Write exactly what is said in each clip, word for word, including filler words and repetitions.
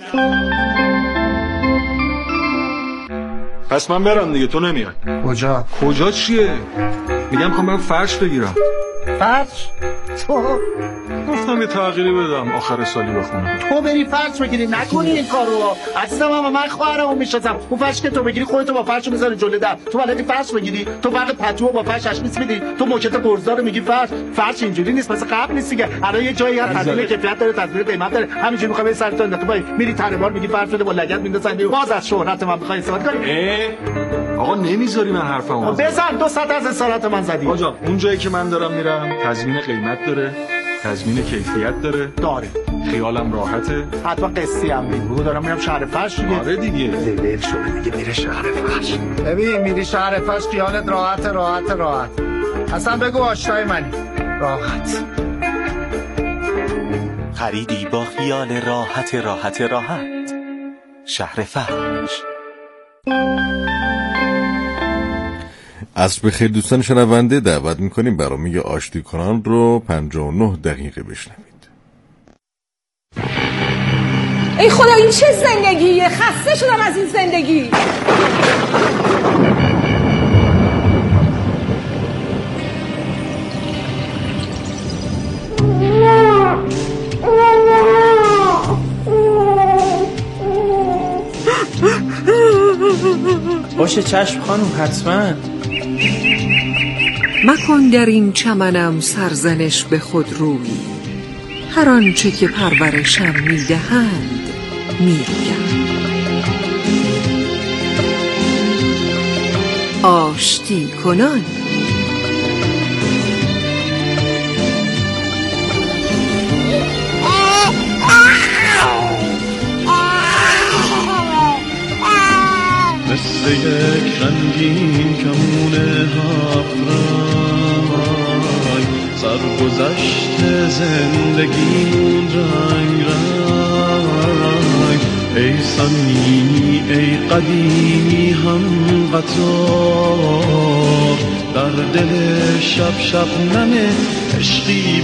پس من برم دیگه، تو نمیای. کجا؟ کجا چیه؟ میگم میخوام برم فرش بگیرم. فرش؟ تو گفتم یه تغییری بدم آخر سالی بخونم. تو بری فرش بگیری، نکنی این کارو. اصلا من من خواهرمو میشناسم. اون فرش که تو بگیری خودت با فرش میذاری جلوی در. تو بلدی فرش بگیری؟ تو فقط پتو با فرش اشمیس میدی. تو موکت برزدار میگی فرش. فرش اینجوری نیست، مثل قبل نیست دیگه. الان یه جایی هست تضمین کیفیت داره، تضمین قیمت داره. همینجوری میخوای سر تو انداخت. تو میری تربار میگی فرش بده با لگد میندازن. باز از شهرت من میخوای استفاده کنی. آقا نمیذاری من حرفمو بزن. دو ساعت از اصالت من زدی. آقا اون جایی که من دارم میرم تضمین قیمت داره، تضمین کیفیت داره. داره. خیالم راحته. حتما قصی هم میگو دارم میرم شهر فرش دیگه. آره دیگه. دل شده دیگه میره شهر فرش. ببین میری شهر فرش خیالت راحت راحت راحت. اصلا بگو آشنای منی. راحت. خریدی با خیال راحت راحت راحت. شهر فرش. عصر بخیر دوستان شنونده، دعوت میکنیم برنامه آشتی کنان رو پنجاه و نه دقیقه بشنوید. ای خدا این چه زندگیه؟ خسته شدم از این زندگی. باشه چشم خانم، حتما. مکن در این چمنم سرزنش به خود روی، هر آنچه که پرورشم میدهند میگم. آشتی کنان. مثل یک رنگین کمون هفت رنگ، سرگذشت زندگیمون رنگ رنگ. ای صمیمی ای قدیمی هم قطار، در دل شب شب نم عشقی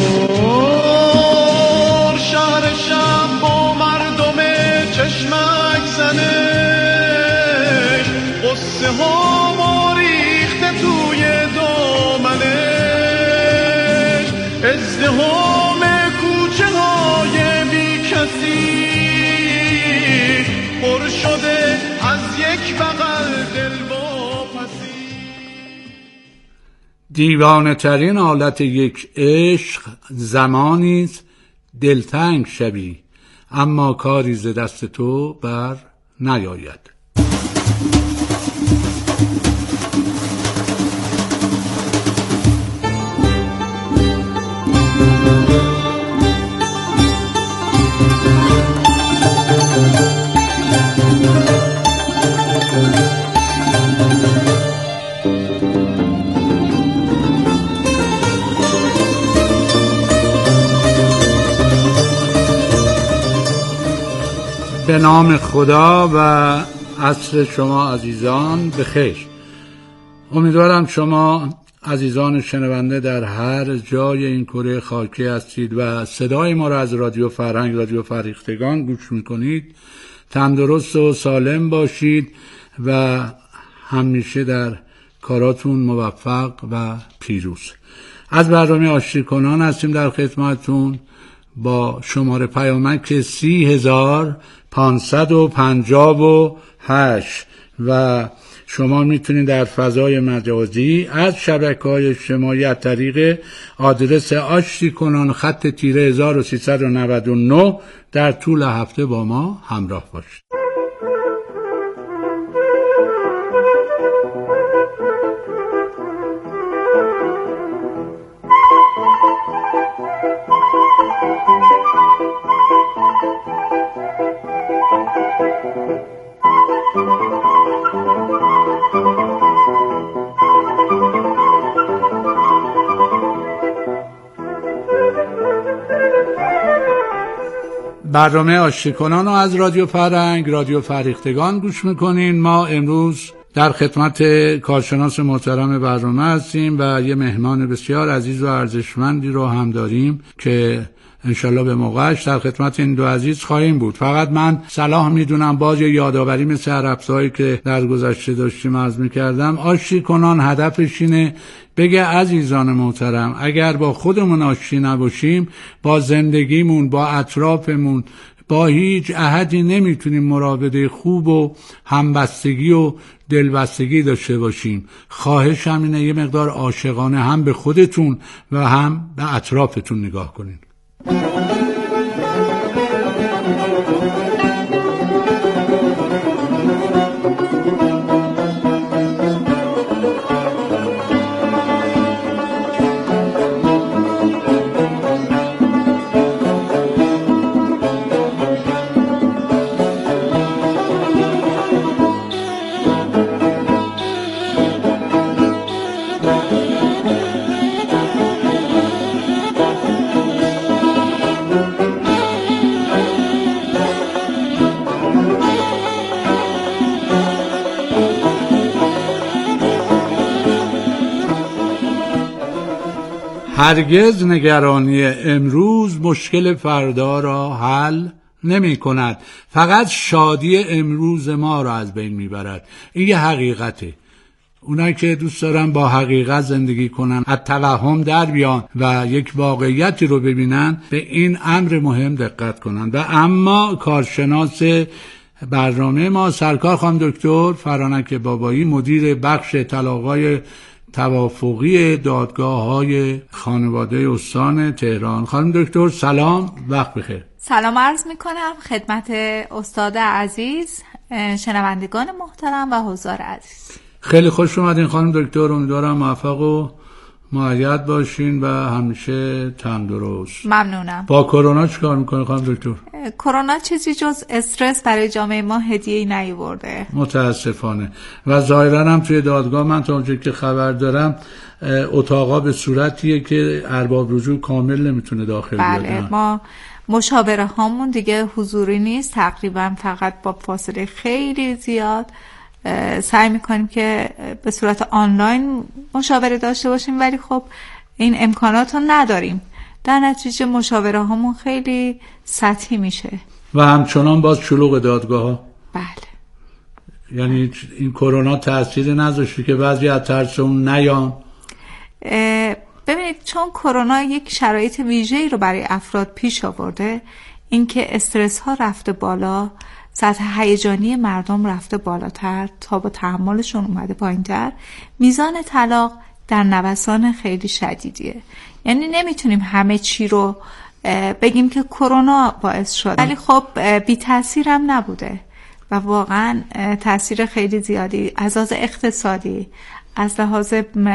بکار. شهر شب با مردم چشمک زنه، قصه ها ما ریخته توی دامنش. ازدحام کوچه های بی کسی پر شده از یک بغل دل واپسی. دیوانه ترین حالت یک عشق زمانیست دلتنگ شوی اما کاری ز دست تو بر نیاید. به نام خدا و عصر شما عزیزان بخیر. امیدوارم شما عزیزان شنونده در هر جای این کره خاکی هستید و صدای ما را از رادیو فرهنگ، رادیو فرهیختگان گوش میکنید، تندرست و سالم باشید و همیشه در کاراتون موفق و پیروز. از برنامه آشتی کنان هستیم در خدمتتون با شماره پیامک سی هزار پانصد و پنجاه و هشت و شما میتونید در فضای مجازی از شبکه‌های اجتماعی از طریق آدرس آشتی کنان خط تیره هزار و سیصد و نود و نه در طول هفته با ما همراه باشید. برنامه آشتی کنان رو از رادیو فرهنگ، رادیو فرهیختگان گوش میکنین. ما امروز در خدمت کارشناس محترم برنامه هستیم و یه مهمان بسیار عزیز و ارزشمندی رو هم داریم که انشالله به موقعش در خدمت این دو عزیز خواهیم بود. فقط من صلاح میدونم باز یادآوری مثل هر هفته‌ای که در گذشته داشتیم عرض میکردم، آشتی کنان هدفش اینه بگه عزیزان محترم اگر با خودمون آشتی نباشیم با زندگیمون، با اطرافمون، با هیچ احدی نمیتونیم مراوده خوب و همبستگی و دلبستگی داشته باشیم. خواهش همینه یه مقدار عاشقانه هم به خودتون و هم به اطرافتون نگاه کنین. هرگز نگرانی امروز مشکل فردا را حل نمی کند، فقط شادی امروز ما را از بین می برد. این یه حقیقته. اونایی که دوست دارن با حقیقت زندگی کنن، از توهم در بیان و یک واقعیتی رو ببینن، به این امر مهم دقت کنن. و اما کارشناس برنامه ما سرکار خانم دکتر فرانک بابایی، مدیر بخش طلاق‌های توافقی دادگاه‌های خانواده استان تهران. خانم دکتر سلام، وقت بخیر. سلام عرض میکنم خدمت استاد عزیز، شنوندگان محترم و حضار عزیز. خیلی خوش اومدین خانم دکتر، امیدوارم موفق و مؤید باشین و همیشه تندرست. ممنونم. با کرونا چیکار میکنه خانم دکتر؟ کرونا چیزی جز استرس برای جامعه ما هدیه‌ای نیاورده متاسفانه. و ظاهرا هم توی دادگاه من تا اونجایی که خبر دارم اتاقا به صورتیه که ارباب رجوع کامل نمیتونه داخل بیاد. بله، ما مشاوره هامون دیگه حضوری نیست، تقریبا فقط با فاصله خیلی زیاد سعی میکنیم که به صورت آنلاین مشاوره داشته باشیم، ولی خب این امکانات رو نداریم. در نتیجه مشاوره هامون خیلی سطحی میشه و همچنان باز شلوغ دادگاه ها. بله، یعنی این کرونا تأثیر نذاشته که بعضی از ترس اون نیان؟ ببینید، چون کرونا یک شرایط ویژه‌ای رو برای افراد پیش آورده، اینکه استرس ها رفته بالا، سطح هیجانی مردم رفته بالاتر تا با تحملشون اومده پایین‌تر، میزان طلاق در نوسان خیلی شدیدیه. یعنی نمیتونیم همه چی رو بگیم که کرونا باعث شد، ولی خب بی تأثیر هم نبوده و واقعا تأثیر خیلی زیادی از لحاظ اقتصادی، از لحاظ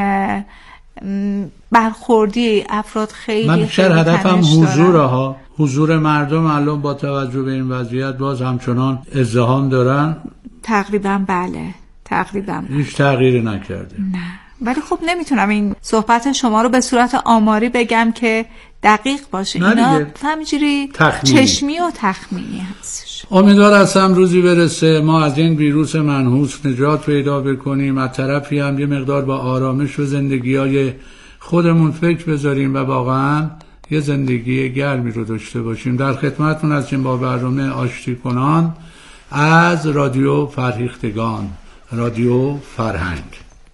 برخوردی افراد خیلی من بیشتر هدفم حضوره ها، حضور مردم الان با توجه به این وضعیت باز همچنان ازدحام دارن. تقریبا بله، تقریبا هیچ تغییری نکرده. نه، ولی خب نمیتونم این صحبت شما رو به صورت آماری بگم که دقیق باشه. اینا همینجوری چشمی و تخمینی هستش. امیدوار هستم روزی برسه ما از این ویروس منحوس نجات پیدا بکنیم، از طرفی هم یه مقدار با آرامش و زندگی‌های خودمون فکر بذاریم و واقعا یه زندگی گرمی رو داشته باشیم. در خدمتتون هستیم با برنامه آشتی کنان از رادیو فرهیختگان، رادیو فرهنگ.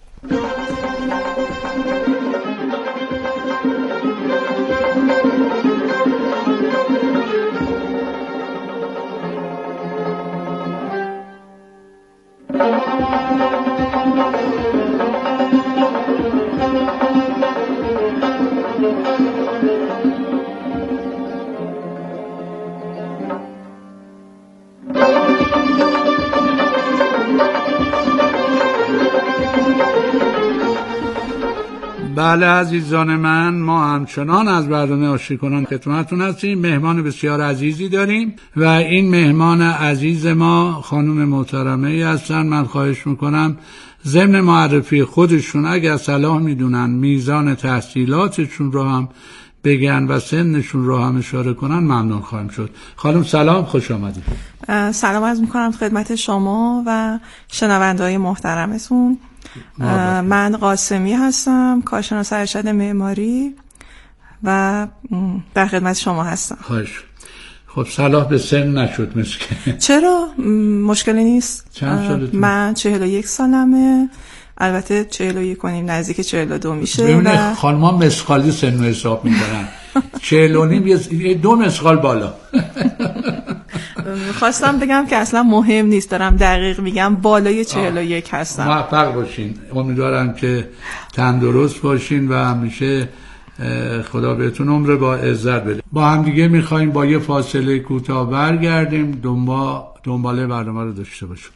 بله عزیزان من، ما همچنان از برنامه آشتی کنان خدمتتون هستیم. مهمان بسیار عزیزی داریم و این مهمان عزیز ما خانم محترمه ای هستن. من خواهش میکنم ضمن معرفی خودشون اگر صلاح میدونن میزان تحصیلاتشون رو هم بگن و سنشون رو هم اشاره کنن ممنون خواهم شد. خانم سلام، خوش آمدید. سلام عرض میکنم خدمت شما و شنونده‌های محترمتون. من قاسمی هستم، کارشناس ارشد معماری و در خدمت شما هستم. خواهش. خب صلاح به سن نشد مسکن. چرا؟ مشکلی نیست. چند سالتون؟ من چهل و یک سالمه، البته چهل و یک کنیم نزدیک چهل و دو میشه. ببینه و... خانما مسخالی سن حساب میکنن. چهل و نیم یه دو مسخال بالا. خواستم بگم که اصلا مهم نیست، دارم دقیق میگم بالای چهل و یک هستم. موفق باشین، امیدوارم که تندرست باشین و همیشه خدا بهتون عمر با عزت بده. با هم دیگه میخوایم با یه فاصله کوتاه برگردیم، دنبال دنباله برنامه رو داشته باشیم.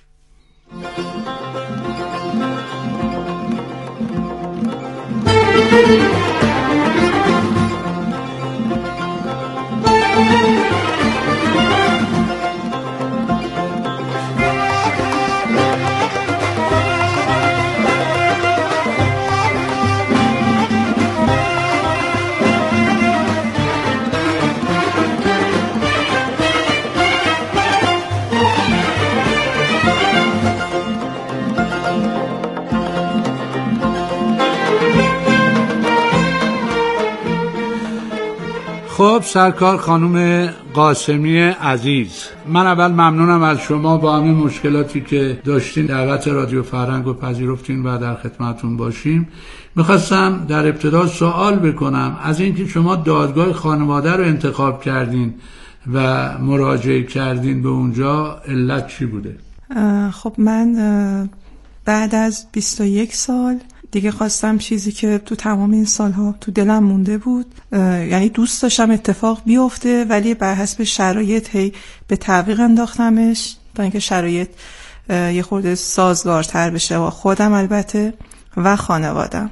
خب سرکار خانم قاسمی عزیز، من اول ممنونم از شما با همه مشکلاتی که داشتین دعوت رادیو فرهنگ رو پذیرفتین و در خدمتتون باشیم. میخواستم در ابتدا سوال بکنم از اینکه شما دادگاه خانواده رو انتخاب کردین و مراجعه کردین به اونجا، علت چی بوده؟ خب من بعد از بیست و یک سال دیگه خواستم چیزی که تو تمام این سالها تو دلم مونده بود، یعنی دوست داشتم اتفاق بیفته ولی بر حسب شرایط هی به تعویق انداختمش تا اینکه شرایط یه خورده سازگارتر بشه با خودم البته و خانوادم.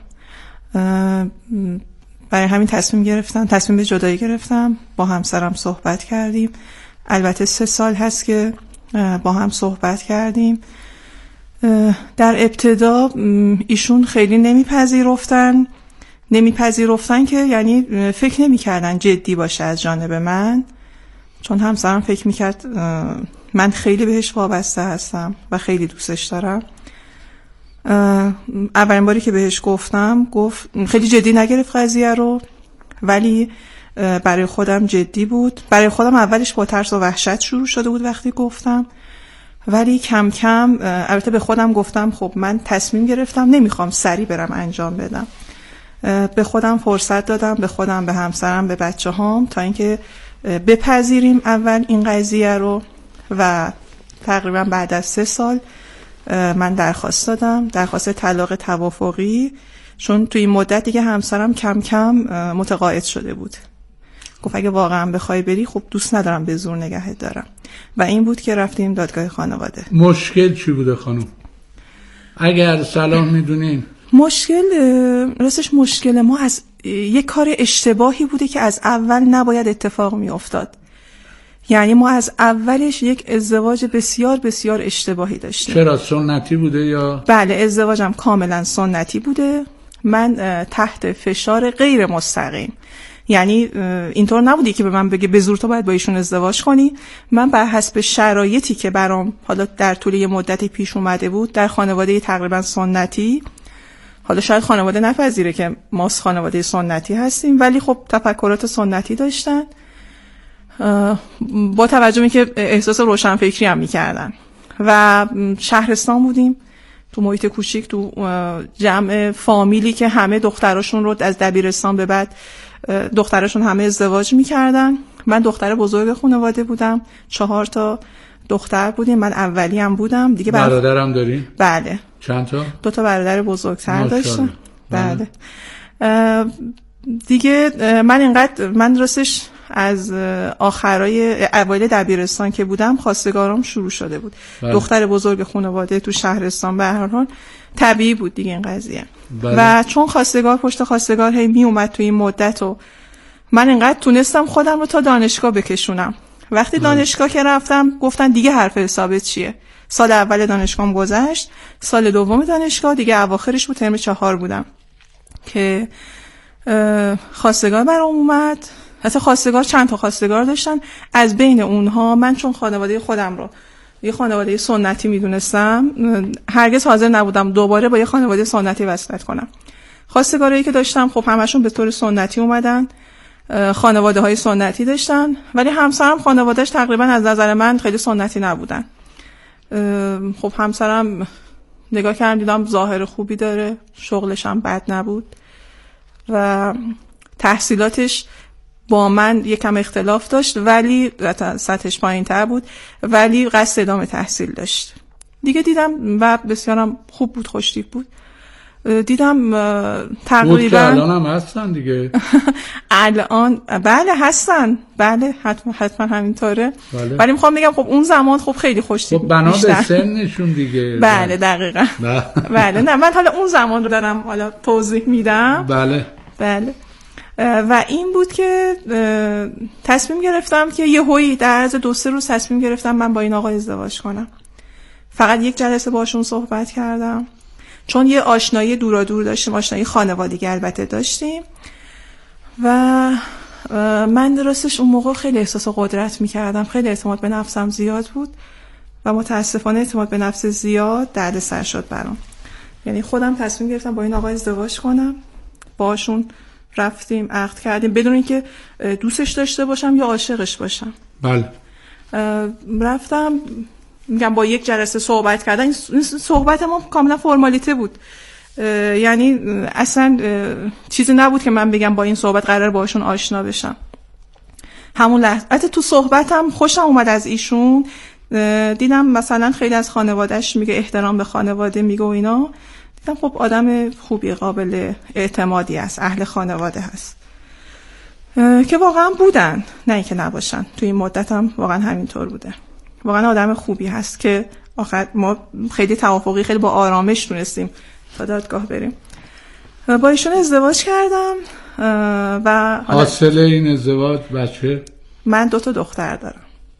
برای همین تصمیم گرفتم تصمیم به جدایی گرفتم. با همسرم صحبت کردیم، البته سه سال هست که با هم صحبت کردیم. در ابتدا ایشون خیلی نمیپذیرفتن نمیپذیرفتن که یعنی فکر نمیکردن جدی باشه از جانب من، چون همسرم فکر میکرد من خیلی بهش وابسته هستم و خیلی دوستش دارم. اولین باری که بهش گفتم گفت خیلی جدی نگرفت قضیه رو، ولی برای خودم جدی بود. برای خودم اولش با ترس و وحشت شروع شده بود وقتی گفتم، ولی کم کم البته به خودم گفتم خب من تصمیم گرفتم نمیخوام سریع برم انجام بدم. به خودم فرصت دادم، به خودم، به همسرم، به بچه هام، تا اینکه بپذیریم اول این قضیه رو. و تقریبا بعد از سه سال من درخواست دادم، درخواست طلاق توافقی، چون توی این مدت دیگه همسرم کم کم متقاعد شده بود. گفت اگه واقعا بخوای بری خب دوست ندارم به زور نگهت دارم. و این بود که رفتیم دادگاه خانواده. مشکل چی بوده خانم؟ اگر صلاح میدونین. مشکل راستش مشکل ما از یک کار اشتباهی بوده که از اول نباید اتفاق می افتاد. یعنی ما از اولش یک ازدواج بسیار بسیار اشتباهی داشتیم. چرا سنتی بوده یا؟ بله ازدواجم کاملا سنتی بوده. من تحت فشار غیر مستقیم، یعنی اینطور نبودی که به من بگه به زور تو باید با ایشون ازدواج کنی. من بر حسب شرایطی که برام حالا در طول یه مدتی پیش اومده بود در خانواده تقریبا سنتی، حالا شاید خانواده نپذیره که ما خانواده سنتی هستیم، ولی خب تفکرات سنتی داشتن، با توجه به که احساس روشنفکری هم میکردن. و شهرستان بودیم، تو محیط کوچیک، تو جمع فامیلی که همه دختراشون رو از دبیرستان به بعد دختراشون همه ازدواج میکردن. من دختر بزرگ خانواده بودم، چهار تا دختر بودیم، من اولی هم بودم دیگه. برادرم داری؟ بله. چند تا؟ دو تا برادر بزرگتر داشتم. بله. دیگه من اینقدر من راستش از آخرای اوایل دبیرستان که بودم خواستگارام شروع شده بود. بله. دختر بزرگ خانواده تو شهرستان، به هر حال طبیعی بود دیگه این قضیه. بله. و چون خواستگار پشت خواستگار هی می اومد تو این مدت و من اینقدر تونستم خودم رو تا دانشگاه بکشونم. وقتی بله. دانشگاه که رفتم گفتن دیگه حرف حسابت چیه. سال اول دانشگاهم گذشت، سال دوم دانشگاه دیگه اواخرش بود، ترم چهار بودم که خواستگار برام اومد. حتی خواستگار چند تا خواستگار داشتن، از بین اونها من چون خانواده خودم رو یه خانواده سنتی میدونستم، هرگز حاضر نبودم دوباره با یه خانواده سنتی وصلت کنم. خواستگارایی که داشتم خب همشون به طور سنتی اومدن خانواده های سنتی داشتن، ولی همسرم خانوادهش تقریبا از نظر من خیلی سنتی نبودن. خب همسرم نگاه کردم دیدم ظاهر خوبی داره، شغلش هم بد نبود و تحصیلاتش با من یکم اختلاف داشت، ولی سطحش پایین تر بود، ولی قصد ادامه تحصیل داشت. دیگه دیدم و بسیارم خوب بود، خوشتیپ بود. دیدم تقریبا الان هم هستن دیگه. الان بله هستن، بله حتما حتما همینطوره. بله. ولی میخوام بگم خب اون زمان خب خیلی خوشتیپ خب بنا به سنشون دیگه. بله دقیقاً. بله نه من حالا اون زمان رو دارم حالا توضیح میدم. بله بله. و این بود که تصمیم گرفتم که یهویی در عرض دو سه روز تصمیم گرفتم من با این آقا ازدواج کنم. فقط یک جلسه باشون صحبت کردم، چون یه آشنایی دورا دور داشتیم، آشنایی خانوادگی البته داشتیم و من راستش اون موقع خیلی احساس قدرت میکردم، خیلی اعتماد به نفسم زیاد بود و متاسفانه اعتماد به نفس زیاد دردسر شد برام. یعنی خودم تصمیم گرفتم با این آقا ازدواج کنم، باشون رفتیم عقد کردیم بدون اینکه دوستش داشته باشم یا عاشقش باشم. بله. رفتم میگم با یک جلسه صحبت کردن، این صحبت ما کاملا فرمالیته بود، یعنی اصلا چیزی نبود که من بگم با این صحبت قرار باشون آشنا بشم. همون لحظه حتی تو صحبتم خوشم اومد از ایشون، دیدم مثلا خیلی از خانوادهش میگه احترام به خانواده میگه و اینا، دیدم خب آدم خوبی قابل اعتمادی است، اهل خانواده هست که واقعا بودن، نه اینکه نباشن. توی این مدت هم واقعا همینطور بوده، واقعا آدم خوبی هست که آخر ما خیلی توافقی خیلی با آرامش تونستیم تا دادگاه بریم. با ایشون ازدواج کردم و حاصل این ازدواج بچه؟ من دو تا دختر دارم.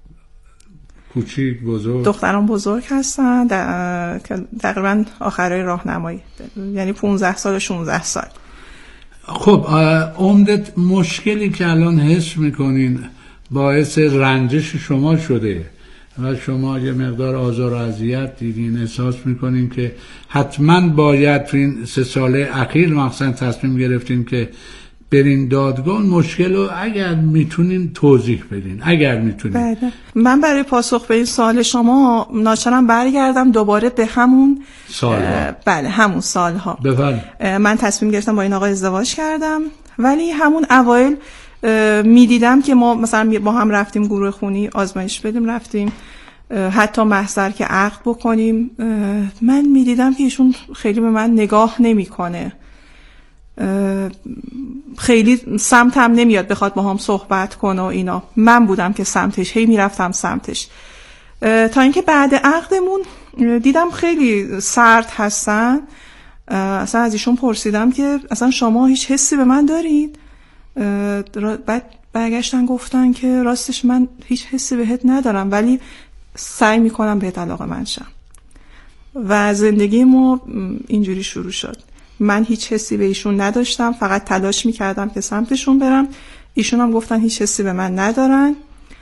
کوچیک بزرگ؟ دخترم بزرگ هستن که تقریبا آخرای راهنمایی، یعنی پانزده سال و شانزده سال. خب عمدت مشکلی که الان حس میکنین باعث رنجش شما شده و شما یه مقدار آزار و اذیت دیدین، احساس میکنین که حتما باید تو این سه ساله اخیر مخصوصا تصمیم گرفتین که برین دادگاه، مشکل رو اگر میتونین توضیح بدین، اگر میتونین. بله. من برای پاسخ به این سوال شما ناچارم برگردم دوباره به همون سالها. بله همون سالها. بفرمایید. من تصمیم گرفتم با این آقا ازدواج کردم، ولی همون اوایل میدیدم که ما مثلا با هم رفتیم گروه خونی آزمایش بدیم، رفتیم حتی محضر که عقد بکنیم، من میدیدم که ایشون خیلی به من نگاه نمیکنه، خیلی سمتم نمیاد بخواد با هم صحبت کنه و اینا. من بودم که سمتش هی میرفتم سمتش، تا اینکه بعد عقدمون دیدم خیلی سرد هستن. اصلا از ایشون پرسیدم که اصلا شما هیچ حسی به من دارید؟ بعد برگشتن گفتن که راستش من هیچ حسی بهت ندارم، ولی سعی میکنم بهت علاقه‌مند شم. و زندگی ما اینجوری شروع شد. من هیچ حسی به ایشون نداشتم، فقط تلاش میکردم که سمتشون برم. ایشون هم گفتن هیچ حسی به من ندارن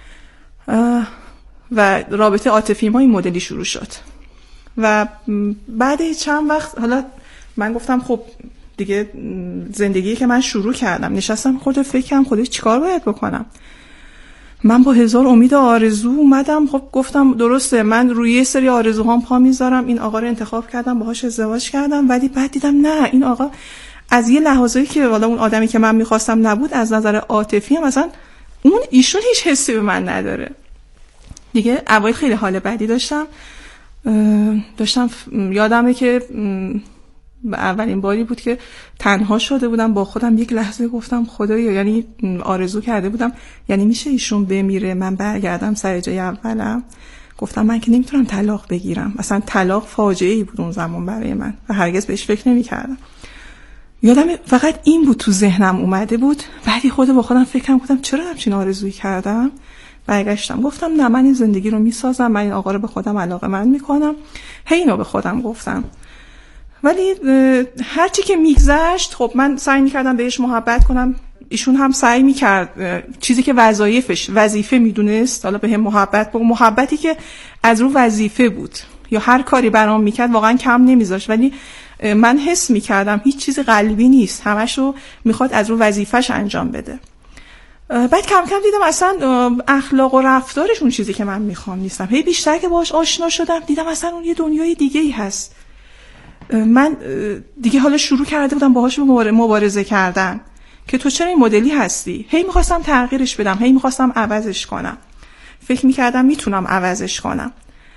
و رابطه عاطفی ما این مدلی شروع شد. و بعد چند وقت حالا من گفتم خب دیگه زندگی که من شروع کردم، نشستم خود فکرم خودش چیکار باید بکنم. من با هزار امید آرزو اومدم، خب گفتم درسته من روی یه سری آرزوهام پا میذارم، این آقا رو انتخاب کردم، باهاش ازدواج کردم، ولی بعد دیدم نه، این آقا از یه لحظه‌ای که والا اون آدمی که من میخواستم نبود، از نظر عاطفی هم مثلا اون ایشون هیچ حسی به من نداره. دیگه اوایل خیلی حال بدی داشتم داشتم یادمه که اولین باری بود که تنها شده بودم با خودم، یک لحظه گفتم خدایا، یعنی آرزو کرده بودم یعنی میشه ایشون بمیره من برگردم سر جای اولم. گفتم من که نمیتونم طلاق بگیرم، اصلا طلاق فاجعه ای بود اون زمان برای من و هرگز بهش فکر نمیکردم. یادم فقط این بود تو ذهنم اومده بود. بعدی خود با خودم فکر کردم چرا همچین آرزویی کردم. برگشتم گفتم نه، من این زندگی رو میسازم، من این آقا رو به خودم علاقه‌مند میکنم. هی اینو به خودم گفتم. ولی هرچی که میگذشت خب من سعی میکردم بهش محبت کنم، ایشون هم سعی میکرد چیزی که وظایفش وظیفه میدونست حالا به هم محبت بگم، محبتی که از رو وظیفه بود یا هر کاری برام میکرد واقعا کم نمیذاشت، ولی من حس میکردم هیچ چیزی قلبی نیست، همشو میخواد از رو وظیفش انجام بده. بعد کم کم دیدم اصلا اخلاق و رفتارشون چیزی که من میخوام نیستم. هی بیشتر که باهاش آشنا شدم دیدم اصلا اون یه دنیای دیگه ای هست. من دیگه حالا شروع کرده بودم باهاش مبارزه کردن که تو چرا این مدلی هستی. هی میخواستم تغییرش بدم، هی میخواستم عوضش کنم، فکر میکردم میتونم عوضش کنم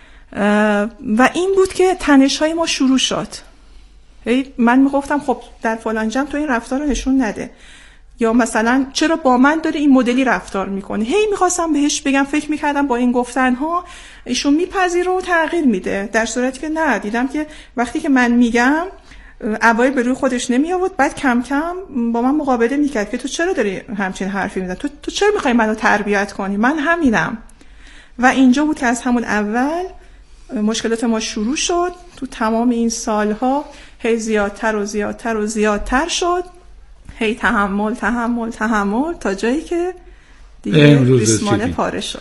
و این بود که تنش های ما شروع شد. هی من میگفتم خب در فلان جمع تو این رفتار رو نشون نده، یا مثلا چرا با من داره این مدلی رفتار میکنه. هی میخواستم بهش بگم، فکر میکردم با این گفتنها ایشون میپذیره و تغییر میده، در صورتی که نه. دیدم که وقتی که من میگم اوایل به روی خودش نمی آورد، بعد کم کم با من مقابله میکرد که تو چرا داری همچین حرفی میزنی، تو تو چرا میخوای منو تربیت کنی، من همینم. و اینجا بود که از همون اول مشکلات ما شروع شد. تو تمام این سالها هی زیادتر و زیادتر و زیادتر شد، هی تحمل تحمل تحمل تا جایی که دیگه ریسمانه پاره شد.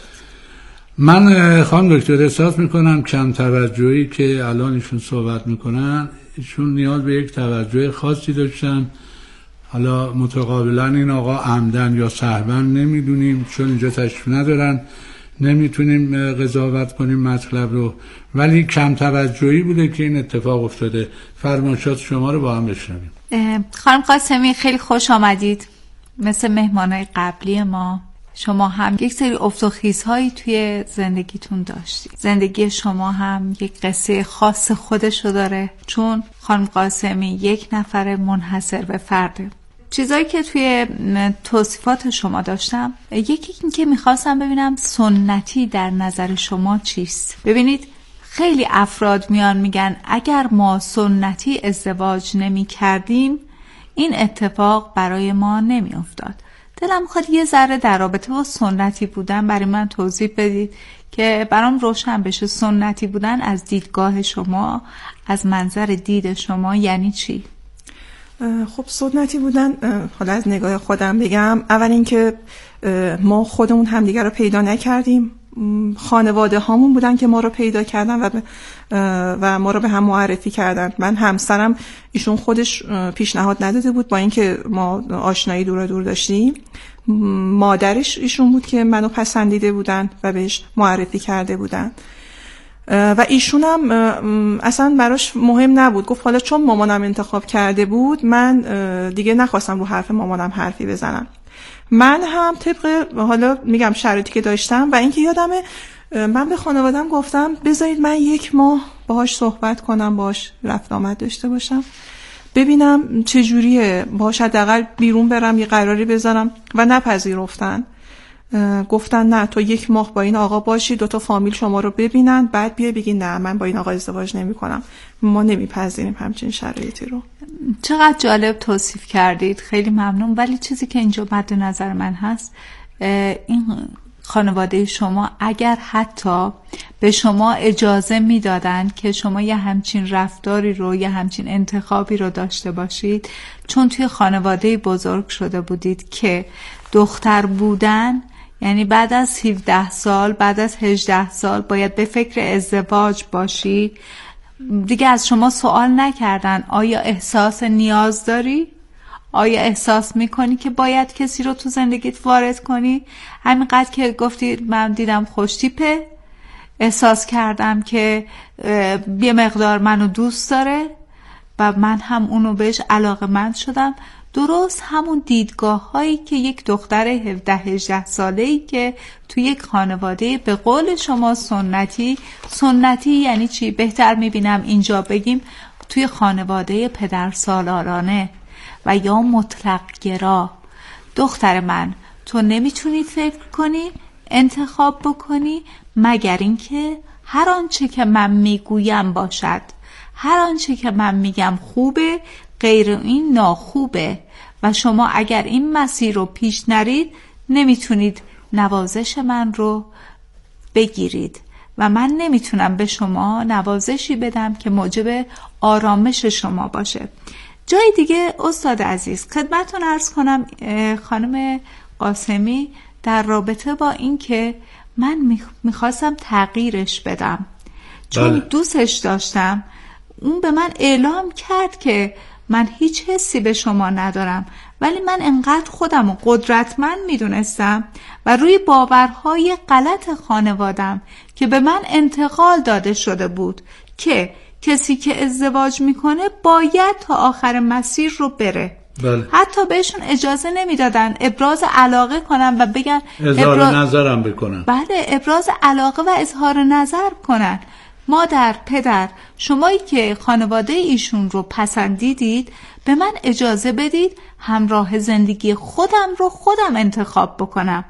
من خانم دکتر احساس میکنم کم توجهی که الان ایشون صحبت میکنن، ایشون نیاز به یک توجه خاصی داشتن. حالا متقابلا این آقا عمدن یا سهوا نمیدونیم، چون اینجا تشریف ندارن نمیتونیم قضاوت کنیم مطلب رو، ولی کم توجهی بوده که این اتفاق افتاده. فرمایشات شما رو با هم بشنویم. خانم قاسمی خیلی خوش آمدید. مثل مهمانای قبلی ما شما هم یک سری افت و خیزهایی توی زندگیتون داشتید. زندگی شما هم یک قصه خاص خودشو داره، چون خانم قاسمی یک نفر منحصر به فرده. چیزایی که توی توصیفات شما داشتم، یکی این که میخواستم ببینم سنتی در نظر شما چیست. ببینید خیلی افراد میان میگن اگر ما سنتی ازدواج نمی کردیم این اتفاق برای ما نمی افتاد. دلم میخواد یه ذره در رابطه با سنتی بودن برای من توضیح بدید که برام روشن بشه. سنتی بودن از دیدگاه شما، از منظر دید شما یعنی چی؟ خب سنتی بودن، حالا از نگاه خودم بگم، اول اینکه ما خودمون همدیگر رو پیدا نکردیم، خانواده هامون بودن که ما رو پیدا کردن و و ما رو به هم معرفی کردن. من همسرم ایشون خودش پیشنهاد نداده بود، با اینکه ما آشنایی دور دور داشتیم. مادرش ایشون بود که منو پسندیده بودن و بهش معرفی کرده بودن و ایشون هم اصلا براش مهم نبود. گفت حالا چون مامانم انتخاب کرده بود من دیگه نخواستم رو حرف مامانم حرفی بزنم. من هم طبق حالا میگم شرایطی که داشتم و اینکه یادمه من به خانوادم گفتم بذارید من یک ماه باهاش صحبت کنم، باهاش رفت آمد داشته باشم، ببینم چجوریه، باهاش حداقل بیرون برم یه قراری بذارم و نپذیرفتن. گفتن نه تو یک ماه با این آقا باشی، دوتا فامیل شما رو ببینن، بعد بیا بگی نه من با این آقا ازدواج نمی کنم، ما نمیپذیریم همچین شرایطی رو. چقدر جالب توصیف کردید، خیلی ممنون. ولی چیزی که اینجا مد نظر من هست، این خانواده شما اگر حتی به شما اجازه میدادن که شما یه همچین رفتاری رو، یه همچین انتخابی رو داشته باشید، چون توی خانواده بزرگ شده بودید که دختر بودن یعنی بعد از هفده سال، بعد از هجده سال باید به فکر ازدواج باشی، دیگه از شما سوال نکردن آیا احساس نیاز داری؟ آیا احساس میکنی که باید کسی رو تو زندگیت وارد کنی؟ همینقدر که گفتی من دیدم خوش تیپه، احساس کردم که یه مقدار منو دوست داره و من هم اونو بهش علاقه‌مند شدم. درست همون دیدگاه هایی که یک دختر هفده هجده ساله‌ای که تو یک خانواده به قول شما سنتی، سنتی یعنی چی؟ بهتر میبینم اینجا بگیم توی خانواده پدر سالارانه و یا مطلق گرا. دختر من تو نمیتونی فکر کنی، انتخاب بکنی مگر اینکه هر آنچه که من میگویم باشد، هر آنچه که من میگم خوبه، غیر این ناخوبه و شما اگر این مسیر رو پیش نرید نمیتونید نوازش من رو بگیرید و من نمیتونم به شما نوازشی بدم که موجب آرامش شما باشه. جای دیگه استاد عزیز خدمتتون عرض کنم خانم قاسمی در رابطه با این که من میخواستم تغییرش بدم چون بله. دوستش داشتم. اون به من اعلام کرد که من هیچ حسی به شما ندارم ولی من انقدر خودم رو قدرتمند میدونستم و روی باورهای غلط خانوادم که به من انتقال داده شده بود که کسی که ازدواج میکنه باید تا آخر مسیر رو بره. بله. حتی بهشون اجازه نمیدادن ابراز علاقه کنن و بگن اظهار ابراز... نظرم بکنن. بله، ابراز علاقه و اظهار نظر کنن. مادر، پدر، شمایی که خانواده ایشون رو پسندیدید به من اجازه بدید همراه زندگی خودم رو خودم انتخاب بکنم.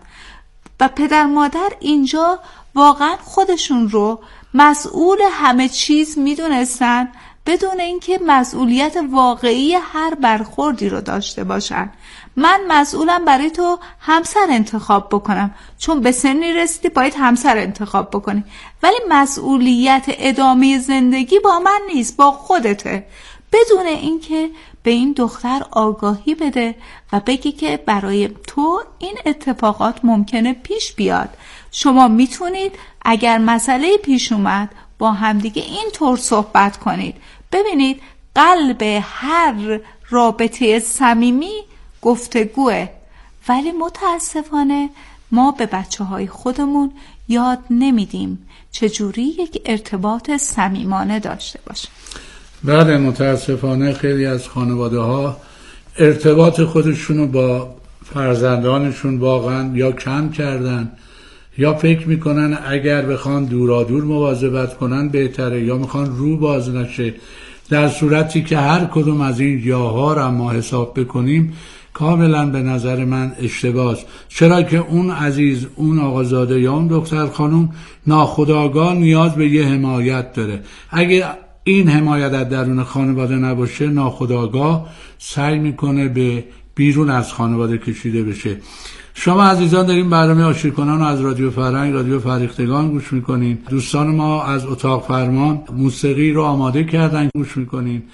و پدر مادر اینجا واقعا خودشون رو مسئول همه چیز میدونستن بدون اینکه مسئولیت واقعی هر برخوردی رو داشته باشن. من مسئولم برای تو همسر انتخاب بکنم، چون به سنی رسیدی باید همسر انتخاب بکنی، ولی مسئولیت ادامه زندگی با من نیست، با خودته. بدون اینکه به این دختر آگاهی بده و بگی که برای تو این اتفاقات ممکنه پیش بیاد. شما میتونید اگر مسئله پیش اومد با همدیگه اینطور صحبت کنید. ببینید قلب هر رابطه صمیمی گفتگوه، ولی متاسفانه ما به بچه های خودمون یاد نمیدیم چجوری یک ارتباط صمیمانه داشته باشیم. بله، متاسفانه خیلی از خانواده ها ارتباط خودشونو با فرزندانشون واقعا یا کم کردن یا فکر میکنن اگر بخوان دورادور مواظبت کنن بهتره، یا میخوان رو باز نشه، در صورتی که هر کدوم از این یاها را ما حساب بکنیم کاملا به نظر من اشتباهه. چرا که اون عزیز، اون آقازاده یا اون دختر خانم ناخودآگاه نیاز به یه حمایت داره. اگه این حمایت از درون خانواده نباشه ناخودآگاه سعی میکنه به بیرون از خانواده کشیده بشه. شما عزیزان دارین برنامه آشیکنان از رادیو فرهنگ، رادیو فرهیختگان گوش میکنین. دوستان ما از اتاق فرمان موسیقی رو آماده کردن، گوش میکنین.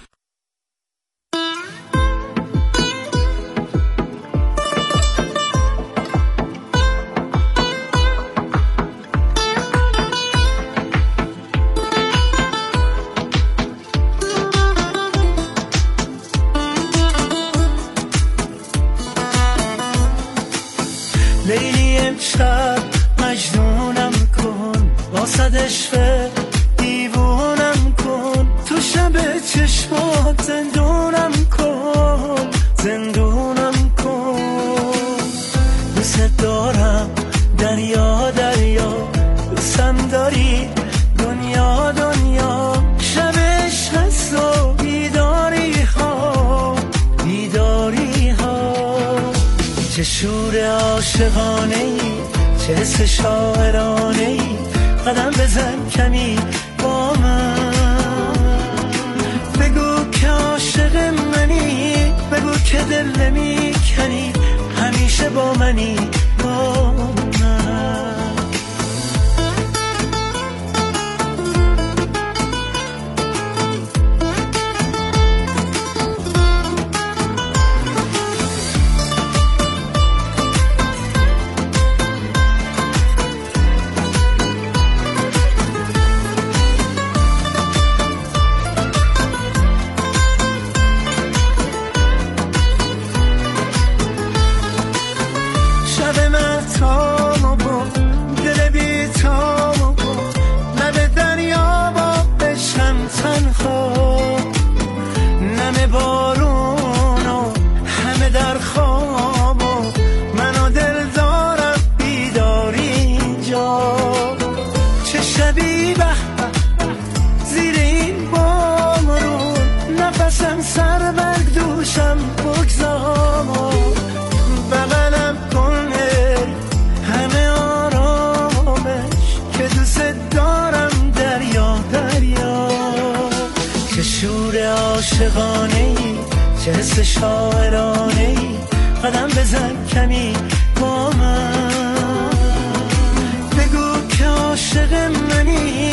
لیلی امشب مجنونم کن، واسد عشق دیوونم کن، تو شب چشمات زندونم کن، زندونم کن. دوست دارم دریا دریا، دوستم داری دنیا دنیا، شبش هست و بیداری ها بیداری ها. چه شور عاشقانه ای، چه حس شاعرانه ای، قدم بزن کمی با من، بگو که عاشق منی، بگو که دل نمی کنی، همیشه با منی با من. چه حس شاعرانه ای، قدم بزن کمی با من، بگو که عاشق منی،